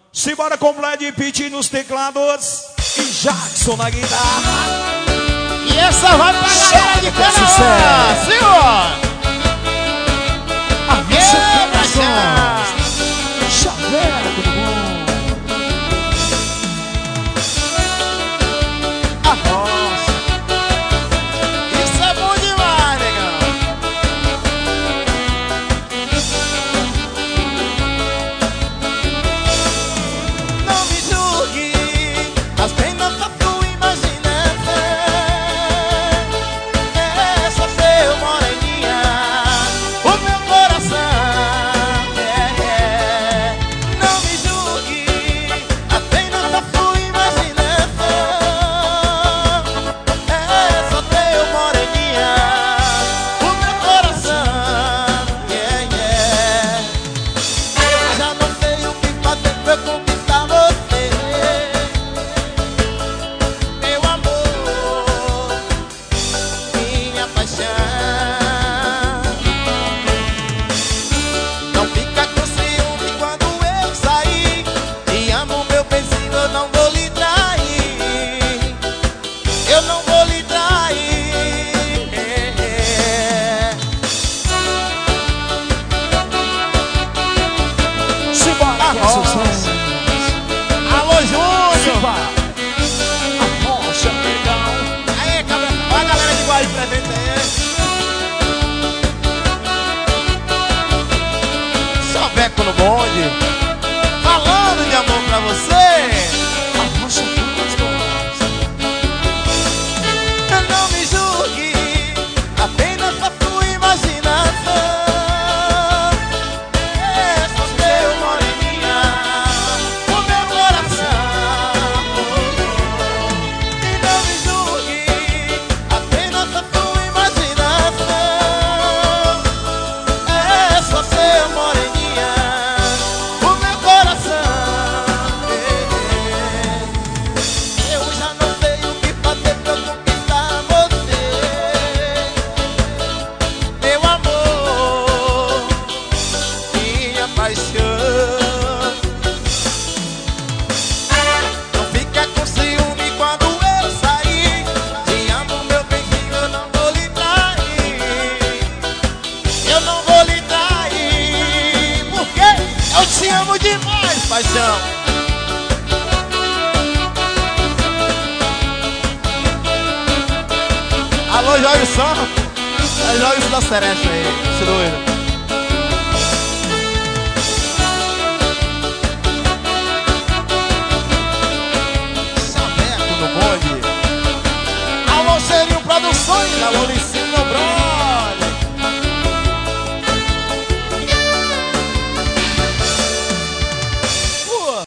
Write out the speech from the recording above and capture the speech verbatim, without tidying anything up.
Simbora com Vlad Pitt nos teclados e Jackson na guitarra. E essa vai pra galera de Canaã, senhor! Chaveco do bom. A roça. Isso é bom demais, negão. Não me julgue, as penas da tua imaginação. É só seu moreninha, o meu coração. Alô, Júnior! A rocha, legal. Aí, cabra, olha a galera de Guarani presente aí. Chaveco no bonde, falando de amor pra você. A rocha, não me julgue, apenas a tua imaginação. Não fica com ciúme quando eu sair. Te amo, meu benzinho, eu não vou lhe trair. Eu não vou lhe trair, porque eu te amo demais, paixão. Alô, Joilson. É Joilson da Seresta aí, esse doido. Alô, Cheirinho Produções, alô, Licinho Bron.